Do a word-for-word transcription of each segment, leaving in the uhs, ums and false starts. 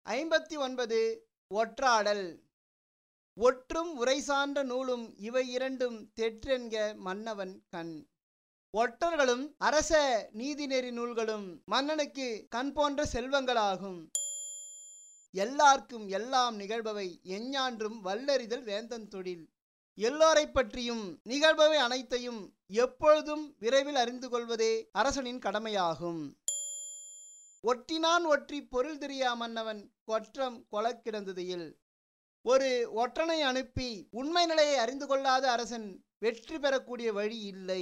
ஐம்பத்தி ஒன்பது. ஒற்றாடல். ஒற்றும் உரை சான்ற நூலும் இவை இரண்டும் தெற்றென்க மன்னவன் கண். ஒற்றர்களும் அரச நீதிநெறி நூல்களும் மன்னனுக்கு கண் போன்ற செல்வங்களாகும். எல்லார்க்கும் எல்லாம் நிகழ்பவை எஞ்ஞான்றும் வல்லறிதல் வேந்தன் தொழில். எல்லோரை பற்றியும் நிகழ்பவை அனைத்தையும் எப்பொழுதும் விரைவில் அறிந்து கொள்வதே அரசனின் கடமையாகும். ஒற்றினான் ஒற்றி பொருள் தெரியா மன்னவன் கொற்றம் கொளக்கிடந்ததில். ஒரு ஒற்றனை அனுப்பி உண்மை நிலையை அறிந்து கொள்ளாத அரசன் வெற்றி பெறக்கூடிய வழி இல்லை.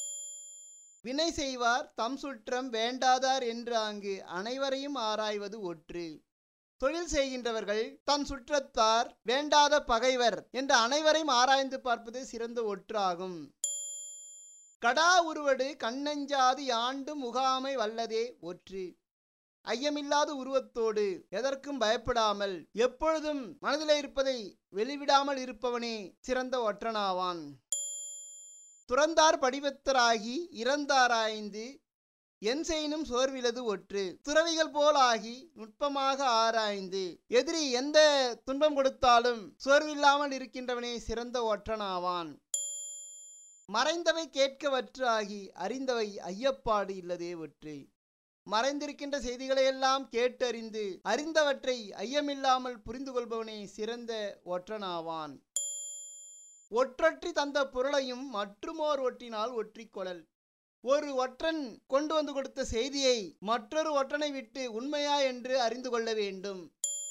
வினை செய்வார் தம் சுற்றம் வேண்டாதார் என்று அங்கு அனைவரையும் ஆராய்வது ஒற்று. தொழில் செய்கின்றவர்கள் தன் சுற்றத்தார் வேண்டாத பகைவர் என்ற அனைவரையும் ஆராய்ந்து பார்ப்பது சிறந்த ஒற்றாகும். கடா உருவடு கண்ணஞ்சாது யாண்டும் முகாமை வல்லதே ஒற்று. ஐயமில்லாத உருவத்தோடு எதற்கும் பயப்படாமல் எப்பொழுதும் மனதிலே இருப்பதை வெளிவிடாமல் இருப்பவனே சிறந்த ஒற்றனாவான். துறந்தார் படிவத்தராகி இறந்தாராய்ந்து என் செய்யினும் சோர்விலது ஒற்று. துறவிகள் போல் ஆகி நுட்பமாக ஆராய்ந்து எதிரி எந்த துன்பம் கொடுத்தாலும் சோர்வில்லாமல் இருக்கின்றவனே சிறந்த ஒற்றனாவான். மறைந்தவை கேட்கவற்று ஆகி அறிந்தவை ஐயப்பாடு இல்லதே ஒற்று. மறைந்திருக்கின்ற செய்திகளையெல்லாம் கேட்டறிந்து அறிந்தவற்றை ஐயமில்லாமல் புரிந்து கொள்பவனே சிறந்த ஒற்றனாவான். ஒற்றற்றி தந்த பொருளையும் மற்றுமோர் ஒற்றினால் ஒற்றிக்கொள்ளல். ஒரு ஒற்றன் கொண்டு வந்து கொடுத்த செய்தியை மற்றொரு ஒற்றனை விட்டு உண்மையா என்று அறிந்து கொள்ள வேண்டும்.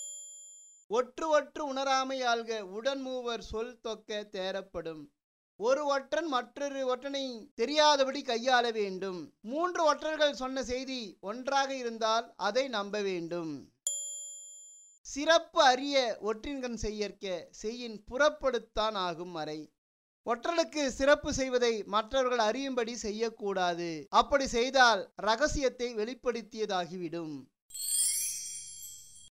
ஒற்று ஒற்று உணராமை ஆள்க உடன் மூவர் சொல் தொக்க தேரப்படும். ஒரு ஒற்றன் மற்றொரு ஒற்றனை தெரியாதபடி கையாள வேண்டும். மூன்று ஒற்றர்கள் சொன்ன செய்தி ஒன்றாக இருந்தால் அதை நம்ப வேண்டும். சிறப்பு அறிய ஒற்றின்கண் செய்யற்க செய்யின் புறப்படுத்தான் ஆகும் மறை. ஒற்றலுக்கு சிறப்பு செய்வதை மற்றவர்கள் அறியும்படி செய்யக்கூடாது. அப்படி செய்தால் இரகசியத்தை வெளிப்படுத்தியதாகிவிடும்.